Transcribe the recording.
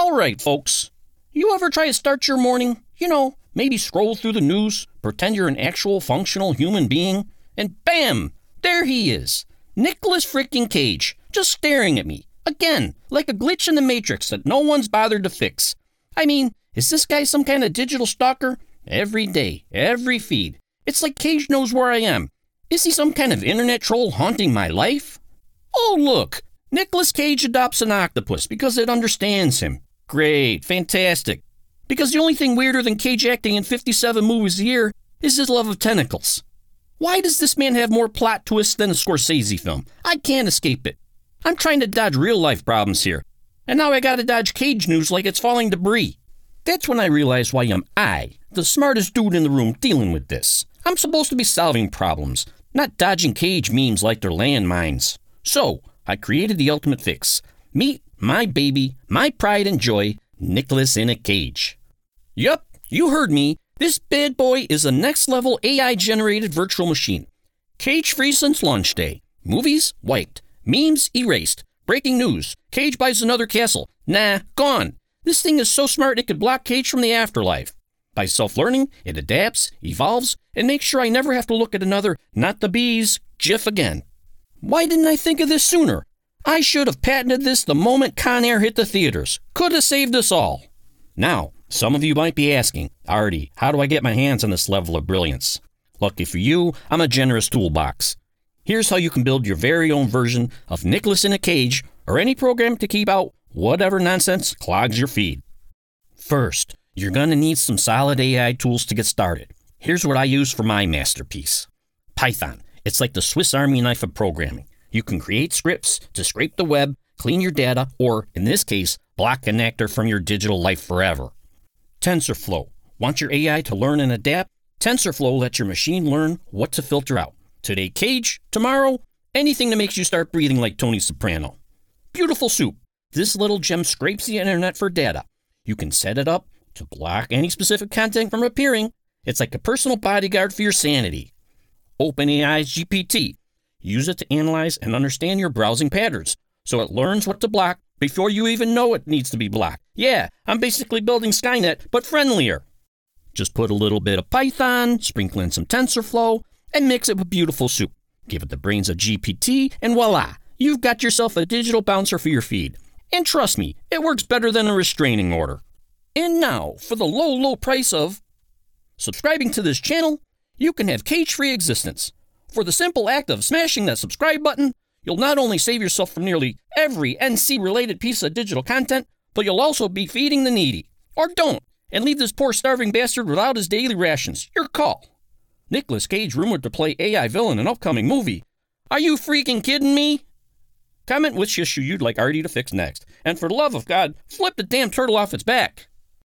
All right, folks. You ever try to start your morning? Maybe scroll through the news, pretend you're an actual functional human being, and bam! There he is. Nicolas freaking Cage, just staring at me. Again, like a glitch in the Matrix that no one's bothered to fix. I mean, is this guy some kind of digital stalker? Every day, every feed. It's like Cage knows where I am. Is he some kind of internet troll haunting my life? Oh, look! Nicolas Cage adopts an octopus because it understands him. Great, fantastic. Because the only thing weirder than Cage acting in 57 movies a year is his love of tentacles. Why does this man have more plot twists than a Scorsese film? I can't escape it. I'm trying to dodge real-life problems here. And now I gotta dodge Cage news like it's falling debris. That's when I realize why am I, the smartest dude in the room, dealing with this. I'm supposed to be solving problems, not dodging Cage memes like they're landmines. So, I created the ultimate fix. Meet my baby, my pride and joy, Nicolas in a Cage. Yup, you heard me. This bad boy is a next-level AI-generated virtual machine. Cage-free since launch day. Movies? Wiped. Memes? Erased. Breaking news. Cage buys another castle. Nah, gone. This thing is so smart it could block Cage from the afterlife. By self-learning, it adapts, evolves, and makes sure I never have to look at another not the bees GIF again. Why didn't I think of this sooner? I should have patented this the moment Con Air hit the theaters. Could have saved us all. Now, some of you might be asking, Artie, how do I get my hands on this level of brilliance? Lucky for you, I'm a generous toolbox. Here's how you can build your very own version of Nicolas in a Cage or any program to keep out whatever nonsense clogs your feed. First, you're going to need some solid AI tools to get started. Here's what I use for my masterpiece. Python. It's like the Swiss Army knife of programming. You can create scripts to scrape the web, clean your data, or, in this case, block an actor from your digital life forever. TensorFlow. Want your AI to learn and adapt? TensorFlow lets your machine learn what to filter out. Today, Cage. Tomorrow, anything that makes you start breathing like Tony Soprano. Beautiful soup. This little gem scrapes the internet for data. You can set it up to block any specific content from appearing. It's like a personal bodyguard for your sanity. OpenAI's GPT. Use it to analyze and understand your browsing patterns, so it learns what to block before you even know it needs to be blocked. Yeah, I'm basically building Skynet, but friendlier. Just put a little bit of Python, sprinkle in some TensorFlow, and mix it with beautiful soup. Give it the brains of GPT, and voila, you've got yourself a digital bouncer for your feed. And trust me, it works better than a restraining order. And now, for the low, low price of subscribing to this channel, you can have cage-free existence. For the simple act of smashing that subscribe button, you'll not only save yourself from nearly every NC-related piece of digital content, but you'll also be feeding the needy. Or don't, and leave this poor starving bastard without his daily rations. Your call. Nicolas Cage rumored to play AI villain in upcoming movie. Are you freaking kidding me? Comment which issue you'd like Artie to fix next. And for the love of God, flip the damn turtle off its back.